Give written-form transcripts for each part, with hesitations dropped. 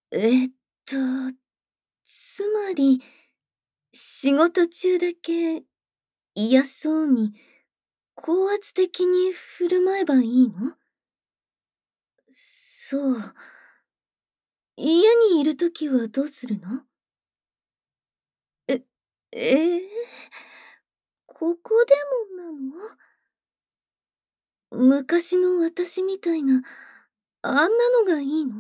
えっと、つまり、仕事中だけ嫌そうに、高圧的に振る舞えばいいの？そう。家にいるときはどうするの？え、ええ、ここでもなの？昔の私みたいな、あんなのがいいの？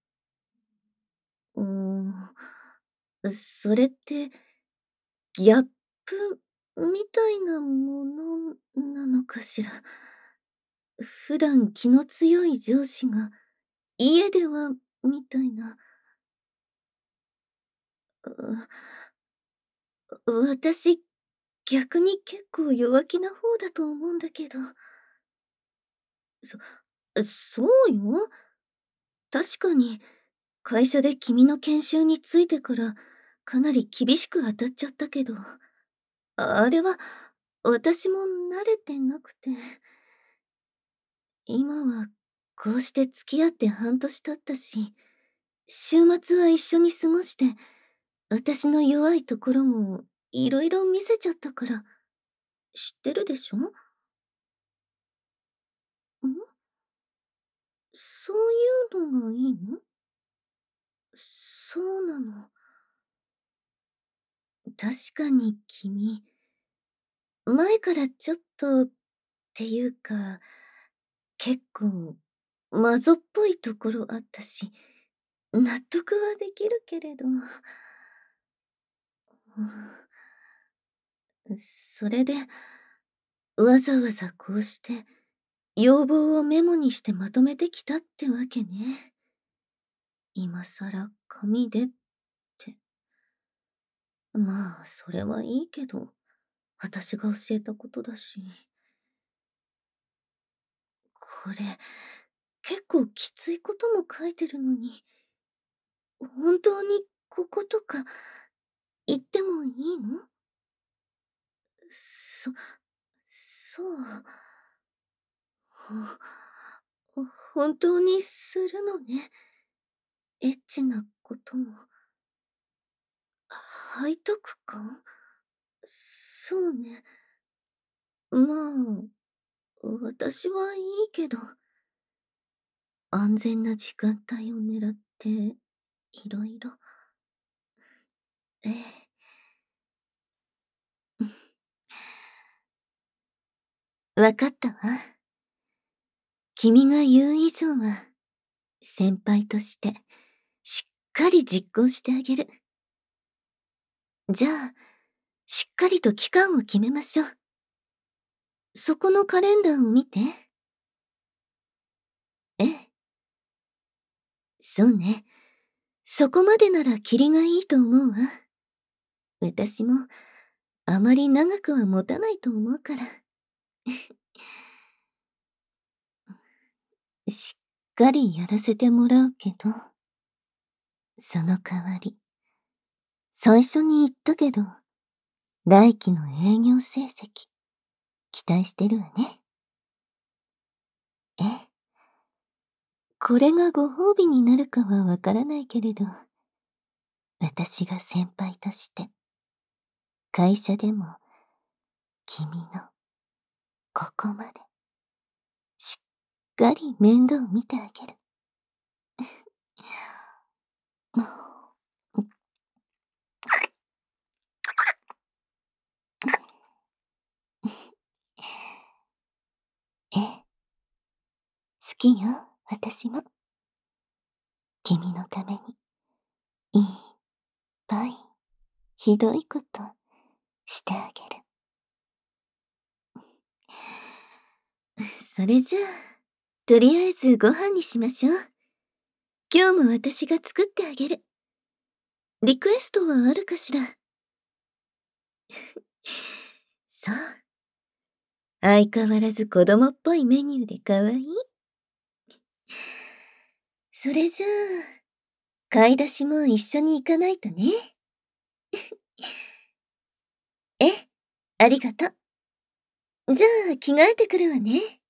うーん、それって、ギャップみたいなものなのかしら。普段気の強い上司が、家ではみたいな。私、逆に結構弱気な方だと思うんだけど。そそうよ。確かに、会社で君の研修についてから、かなり厳しく当たっちゃったけど、あれは、私も慣れてなくて。今は、こうして付き合って半年経ったし、週末は一緒に過ごして、私の弱いところもいろいろ見せちゃったから、知ってるでしょ？そういうのがいいの？そうなの。確かに君、前からちょっとっていうか、結構、マゾっぽいところあったし、納得はできるけれど。それで、わざわざこうして、要望をメモにしてまとめてきたってわけね。今さら紙でって。まあ、それはいいけど、私が教えたことだし。これ、結構きついことも書いてるのに、本当にこことか言ってもいいの？そ、そう。ほ本当にするのね。エッチなことも。背徳感？そうね。まあ、私はいいけど、安全な時間帯を狙って、いろいろ。ええ。わかったわ。君が言う以上は、先輩として、しっかり実行してあげる。じゃあ、しっかりと期間を決めましょう。そこのカレンダーを見て。ええ。そうね。そこまでならキリがいいと思うわ。私も、あまり長くは持たないと思うから。しっかりやらせてもらうけど、その代わり、最初に言ったけど、来期の営業成績、期待してるわね。ええ。これがご褒美になるかはわからないけれど、私が先輩として、会社でも、君の、ここまで、しっかり面倒見てあげる。ええ。好きよ、私も。君のために、いっぱい、ひどいことしてあげる。それじゃあ、とりあえずご飯にしましょう。今日も私が作ってあげる。リクエストはあるかしら？そう。相変わらず子供っぽいメニューでかわいい。それじゃあ、買い出しも一緒に行かないとね。ええ、ありがとう。じゃあ着替えてくるわね。